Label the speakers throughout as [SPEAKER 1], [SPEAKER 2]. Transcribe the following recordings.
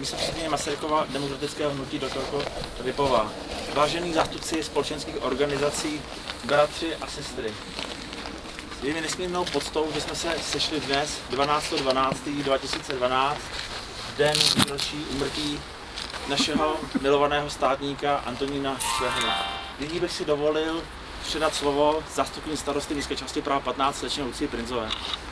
[SPEAKER 1] místopředsedkyně Masarykova demokratického hnutí doktorko Rypová. Vážení zástupci společenských organizací, bratři a sestry. Je mi nesmírnou poctou, že jsme se sešli dnes, 12.12.2012, den výročí úmrtí našeho milovaného státníka Antonína Švehly. Nyní bych si dovolil předat slovo zástupkyni starosty městské části Praha 15 slečně Lucii Prinzové.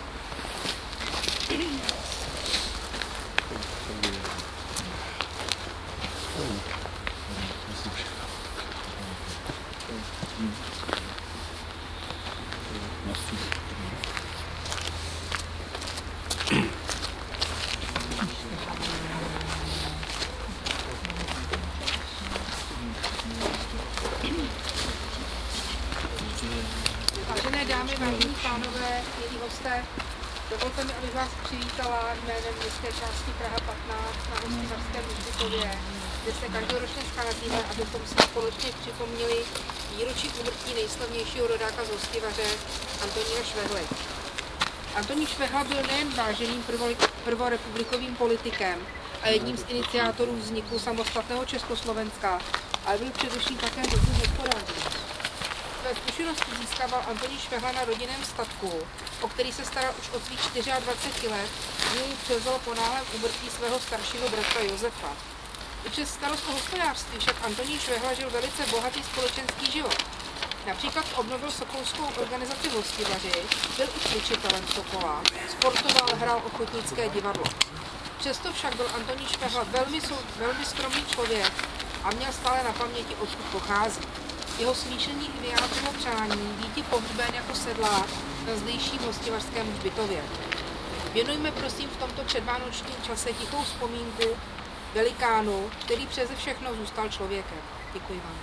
[SPEAKER 2] Vážené dámy, vážení pánové, milí hosté, dovolte mi, abych vás přivítala jménem městské části Praha 15 na hospodářském hřbitově, kde se každoročně scházíme, abychom si společně připomněli výročí úmrtí nejslavnějšího rodáka z Hostivaře Antonína Švehly. Antonín Švehla byl nejen váženým prvorepublikovým politikem a jedním z iniciátorů vzniku samostatného Československa, ale byl především také dobrým hospodářem. Své zkušenosti získával Antonín Švehla na rodinném statku, o který se staral už od svých 24 let, kdy jej převzal po náhlém úmrtí svého staršího bratra Josefa. I přes starost o hospodářství však Antonín Švehla žil velice bohatý společenský život. Například obnovil sokolskou organizaci v Hostivaři, byl i cvičitelem Sokola, sportoval, hrál ochotnické divadlo. Přesto však byl Antonín Švehla velmi skromný člověk a měl stále na paměti, odkud pochází. Jeho smíšení vyjádřilo přání býti pohřben jako sedlák na zdejším hostivařském hřbitově. Věnujme prosím v tomto předvánočním čase tichou vzpomínku velikánu, který přeze všechno zůstal člověkem. Děkuji vám.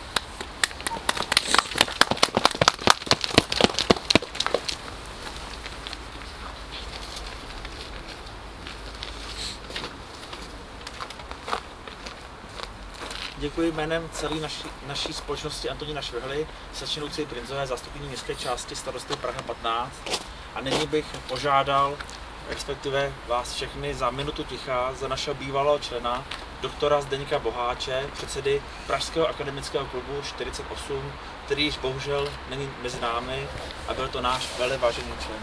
[SPEAKER 1] Děkuji jménem celé naší společnosti Antonína Švehly, slečně Lucii Prinzové, zástupkyni městské části starosty Praha 15. A nyní bych požádal, respektive vás všechny, za minutu ticha za našeho bývalého člena, doktora Zdeňka Boháče, předsedy Pražského akademického klubu 48, který již bohužel není mezi námi a byl to náš velmi vážený člen.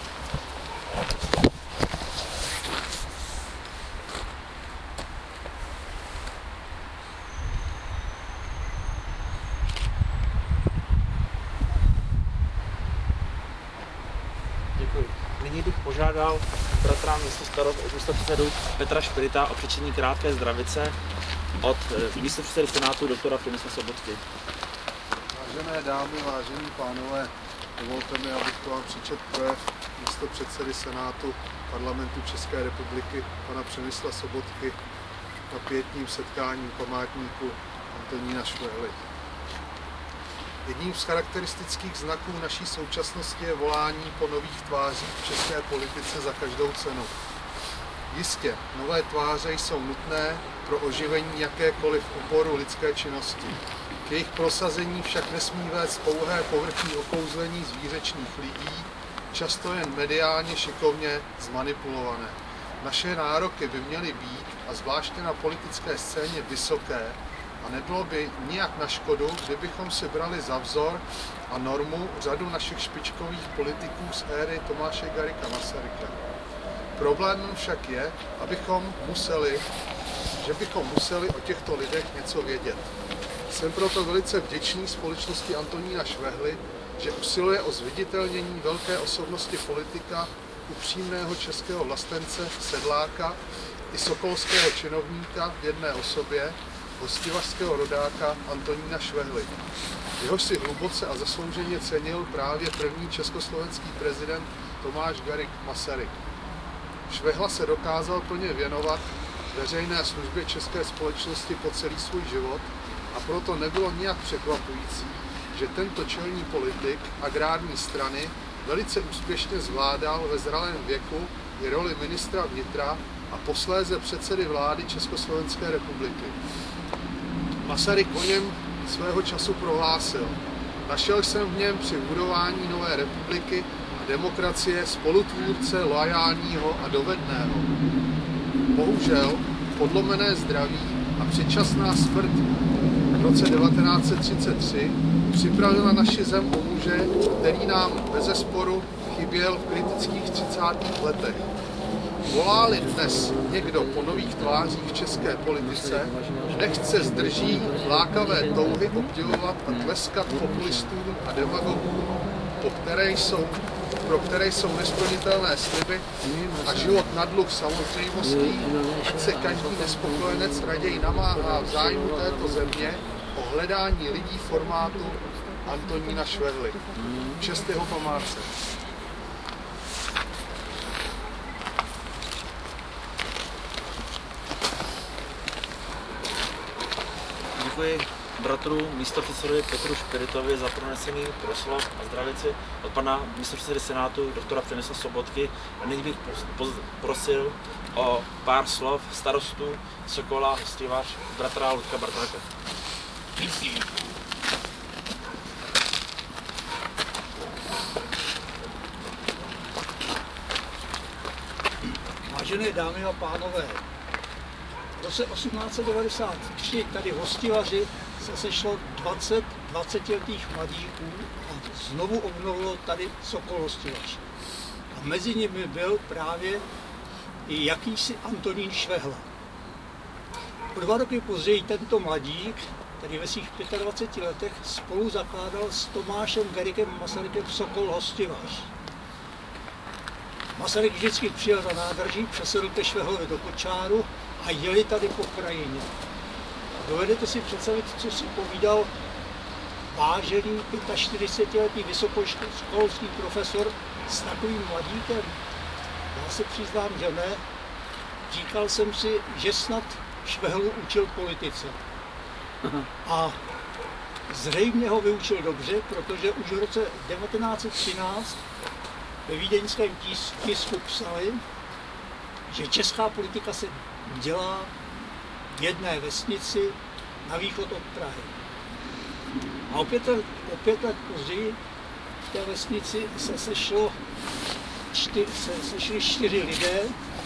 [SPEAKER 1] Nyní bych požádal bratra místopředsedu Petra Špirita o přečtení krátké zdravice od místopředsedy Senátu doktora Průmysla Sobotky.
[SPEAKER 3] Vážené dámy, vážení pánové, dovolte mi, abych vám přečetl projev místopředsedy Senátu Parlamentu České republiky pana Přemysla Sobotky na pietním setkání památníku Antonína Švehly. Jedním z charakteristických znaků naší současnosti je volání po nových tvářích v české politice za každou cenu. Jistě, nové tváře jsou nutné pro oživení jakékoliv oboru lidské činnosti. K jejich prosazení však nesmí vést pouhé povrchní okouzlení zvířečných lidí, často jen mediálně šikovně zmanipulované. Naše nároky by měly být, a zvláště na politické scéně, vysoké, a nebylo by nijak na škodu, kdybychom si brali za vzor a normu řadu našich špičkových politiků z éry Tomáše Garrigua Masaryka. Problémem však je, že bychom museli o těchto lidech něco vědět. Jsem proto velice vděčný společnosti Antonína Švehly, že usiluje o zviditelnění velké osobnosti politika, upřímného českého vlastence, sedláka i sokolského činovníka v jedné osobě, hostivařského rodáka Antonína Švehly. Jehož si hluboce a zaslouženě cenil právě první československý prezident Tomáš Garrigue Masaryk. Švehla se dokázal plně věnovat veřejné službě české společnosti po celý svůj život a proto nebylo nijak překvapující, že tento čelný politik agrární strany velice úspěšně zvládal ve zralém věku i roli ministra vnitra a posléze předsedy vlády Československé republiky. Masaryk o něm svého času prohlásil: našel jsem v něm při budování nové republiky a demokracie spolutvůrce loajálního a dovedného. Bohužel podlomené zdraví a předčasná smrt v roce 1933 připravila naši zem o muže, který nám bezesporu chyběl v kritických 30. letech. Volá-li dnes někdo po nových tvářích v české politice, nechť se zdrží lákavé touhy obdivovat a tleskat populistům a demagogům, pro které jsou nesplnitelné sliby a život na dluh samozřejmostí, ať se každý nespokojenec raději namáhá v zájmu této země o hledání lidí formátu Antonína Švehly. Čest jeho památce.
[SPEAKER 1] Děkuji bratru místopředsedovi Petru Špiritovi za pronesený proslov a zdravici od pana místopředsedy Senátu doktora Přemysla Sobotky. A nyní bych prosil o pár slov starostu Sokola Hostivař bratra Ludka Bartáka.
[SPEAKER 4] Vážené dámy a pánové, v roce 1893 tady v Hostivaři se sešlo 20letých mladíků a znovu obnovilo tady Sokol Hostivař. A mezi nimi byl právě i jakýsi Antonín Švehla. O 2 roky později tento mladík, který ve svých 25 letech, spolu zakládal s Tomášem Garrigue Masarykem Sokol Hostivař. Masaryk vždycky přijel za nádraží, přesedl ke Švehlovi do kočáru a jeli tady po krajině. Dovedete si představit, co si povídal vážený 45letý vysokoškolský profesor s takovým mladíkem? Já se přiznám, že ne. Říkal jsem si, že snad Švehlu učil politice. A zřejmě ho vyučil dobře, protože už v roce 1913 ve vídeňském tisku psali, že česká politika se dělá v jedné vesnici na východ od Prahy. A o 5 let později v té vesnici se sešli 4 lidé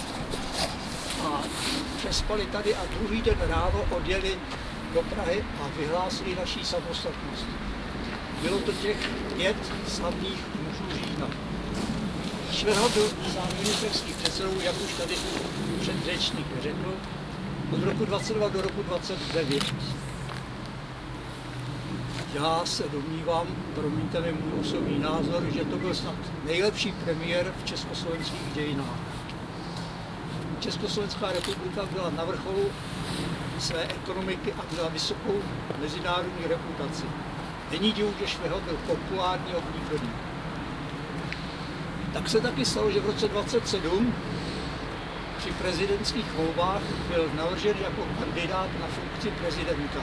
[SPEAKER 4] a přespali tady a druhý den ráno odjeli do Prahy a vyhlásili naší samostatnost. Bylo to těch 5 slavných mužů října. Švehla byl sám ministerský předsedou, jak už tady předřečník řekl, od roku 22 do roku 29. Já se domnívám, promiňte mi můj osobní názor, že to byl snad nejlepší premiér v československých dějinách. Československá republika byla na vrcholu své ekonomiky a měla vysokou mezinárodní reputaci. Není divu, že Švehla byl populární a oblíbený. Tak se taky stalo, že v roce 27 při prezidentských volbách byl navržen jako kandidát na funkci prezidenta.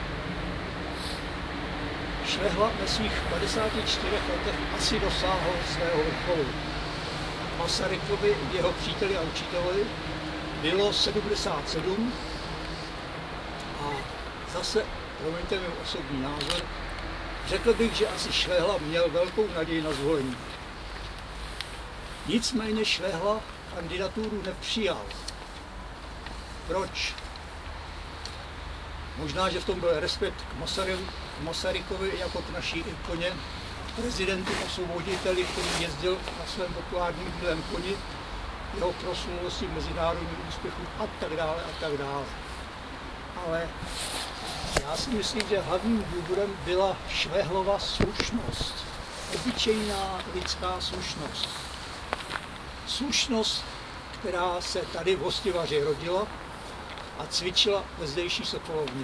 [SPEAKER 4] Švehla ve svých 54 letech asi dosáhl svého vrcholu. Masarykovi, jeho příteli a učiteli, bylo 77 a zase, promiňte mi osobní názor, řekl bych, že asi Švehla měl velkou naději na zvolení. Nicméně Švehla kandidaturu nepřijal. Proč? Možná, že v tom byl respekt k Masarykovi jako k naší ikoně, prezidentu osvoboditeli, který jezdil na svém populárním bílém koni, jeho proslulosti, mezinárodních úspěchů a tak dále a tak dále. Ale já si myslím, že hlavním důvodem byla Švehlova slušnost. Obyčejná lidská slušnost. Slušnost, která se tady v Hostivaři rodila a cvičila ve zdejší Sokolovně.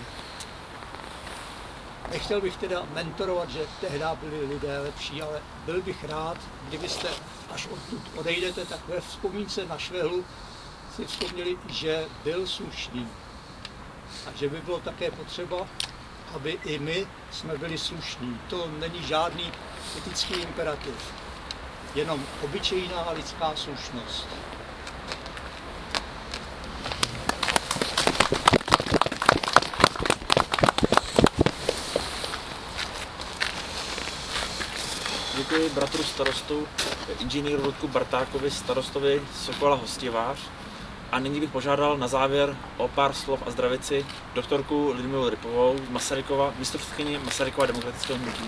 [SPEAKER 4] Nechtěl bych teda mentorovat, že tehdy byli lidé lepší, ale byl bych rád, kdybyste, až odtud odejdete, tak ve vzpomínce na Švehlu si vzpomněli, že byl slušný. A že by bylo také potřeba, aby i my jsme byli slušní. To není žádný etický imperativ, jenom obyčejná lidská slušnost.
[SPEAKER 1] Děkuji bratru starostu, inženýru Ludku Bartákovi, starostovi Sokola Hostivař. A nyní bych požádal na závěr o pár slov a zdravici doktorku Lidmilu Rypovou z Masarykova, místopředsedkyni Masarykova demokratického hnutí.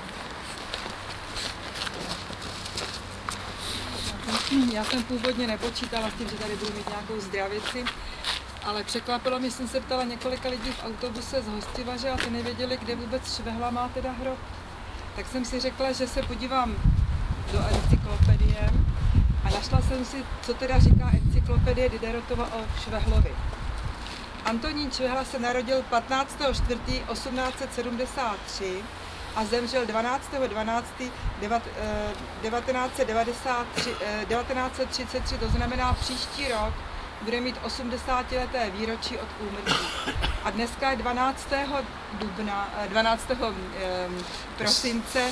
[SPEAKER 5] Já jsem původně nepočítala s tím, že tady budu mít nějakou zdravici, ale překvapilo mě, jsem se ptala několika lidí v autobuse z Hostivaře a ty nevěděli, kde vůbec Švehla má teda hrob. Tak jsem si řekla, že se podívám do encyklopedie a našla jsem si, co teda říká encyklopedie Diderotova o Švehlovi. Antonín Švehla se narodil 15.4.1873 a zemřel 12.12.1933, to znamená příští rok bude mít 80leté výročí od úmrtí. A dneska je 12. prosince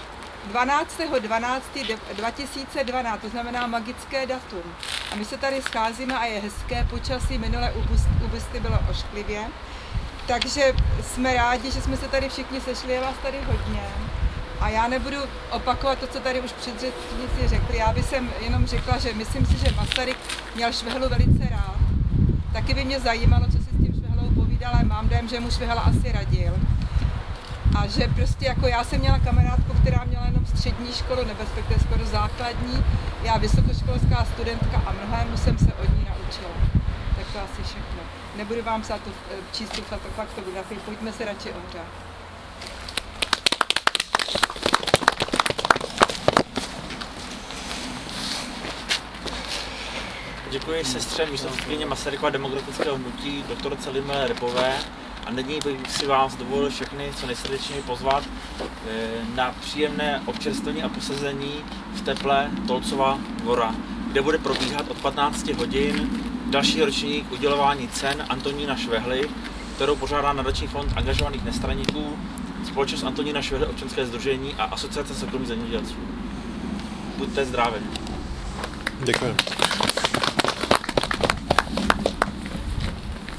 [SPEAKER 5] 12.12.2012, to znamená magické datum. A my se tady scházíme a je hezké počasí, minule u Busty bylo ošklivě. Takže jsme rádi, že jsme se tady všichni sešli, je vás tady hodně. A já nebudu opakovat to, co tady už předřečníci řekli. Já bych jenom řekla, že myslím si, že Masaryk měl Švehlu velice rád. Taky by mě zajímalo, co si s tím Švehlou povídal, ale mám dojem, že mu Švehla asi radil. A že prostě jako já jsem měla kamarádku, která měla jenom střední školu, nebo respektive skoro základní. Já vysokoškolská studentka a mnohému jsem se od ní naučila. Tak to asi všechno. Nebudu vám psát tu číst tu faktografii, pojďme se radši ohřát.
[SPEAKER 1] Děkuji sestře místopředsedkyně Masarykova demokratického hnutí, doktorce Lidmile Rypové. A nyní bych si vás dovolil všechny co nejsrdečněji pozvat na příjemné občerstvení a posezení v teple Tolcova dvora, kde bude probíhat od 15 hodin další ročník udělování cen Antonína Švehly, kterou pořádá Nadační fond angažovaných nestraníků, společnost Antonína Švehly občanské sdružení a Asociace soukromých zemědělců. Buďte zdraví.
[SPEAKER 6] Děkuji.